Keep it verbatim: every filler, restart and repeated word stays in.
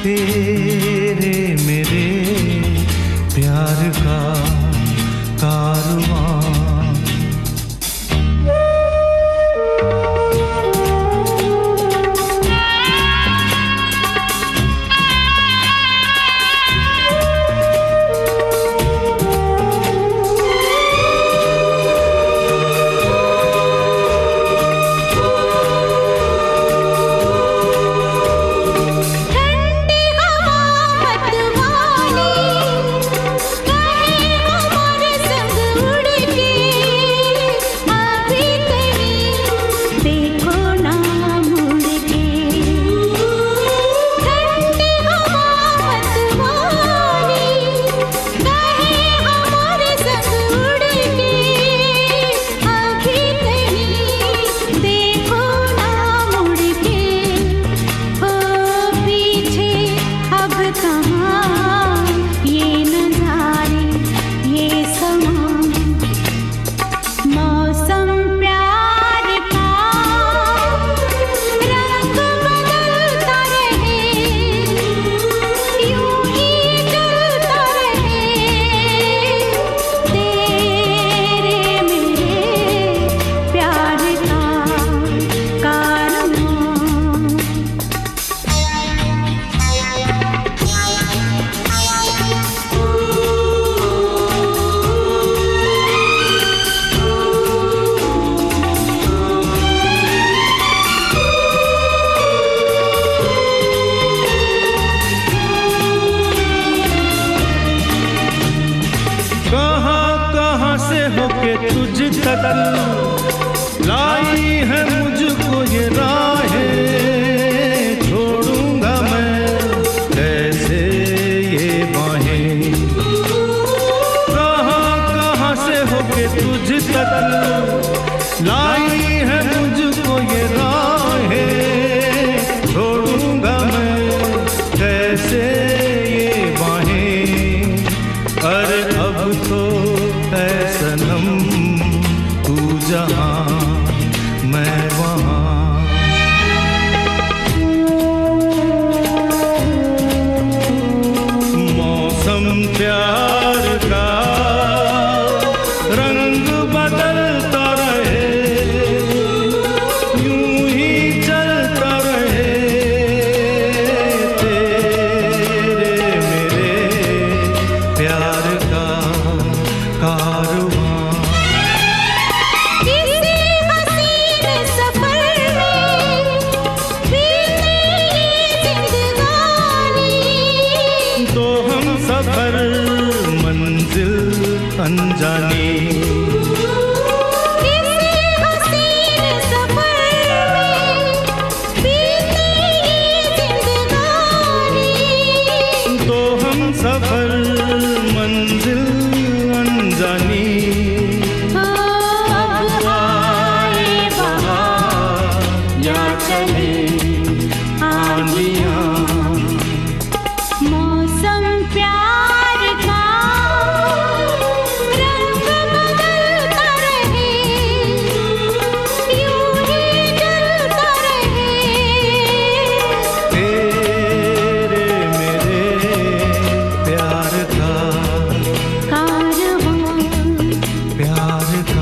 तेरे मेरे प्यार का कारवां। तुझ तक लाई है मुझको ये राहें, छोड़ूंगा मैं कैसे ये बाहें। कहाँ कहाँ से होके तुझ तक लाई है मुझको ये राहें, छोड़ूंगा मैं कैसे ये बाहें। अरे अब तो है सनम तू जहाँ मैं वहाँ। मौसम प्यार का रंग बदलता रहे, यूं ही चलता रहे तेरे मेरे प्यार का कारवां। सफर मंजिल अनजानी, किसी हसीन सफर में बीते ये जिंदगानी। तो हम सफर मंजिल अनजानी। अब आए बहार या चले आंधियां, मौसम प्यार का रंग बदलता रहे, यूं ही जलता रहे तेरे मेरे प्यार का कारवां, प्यार का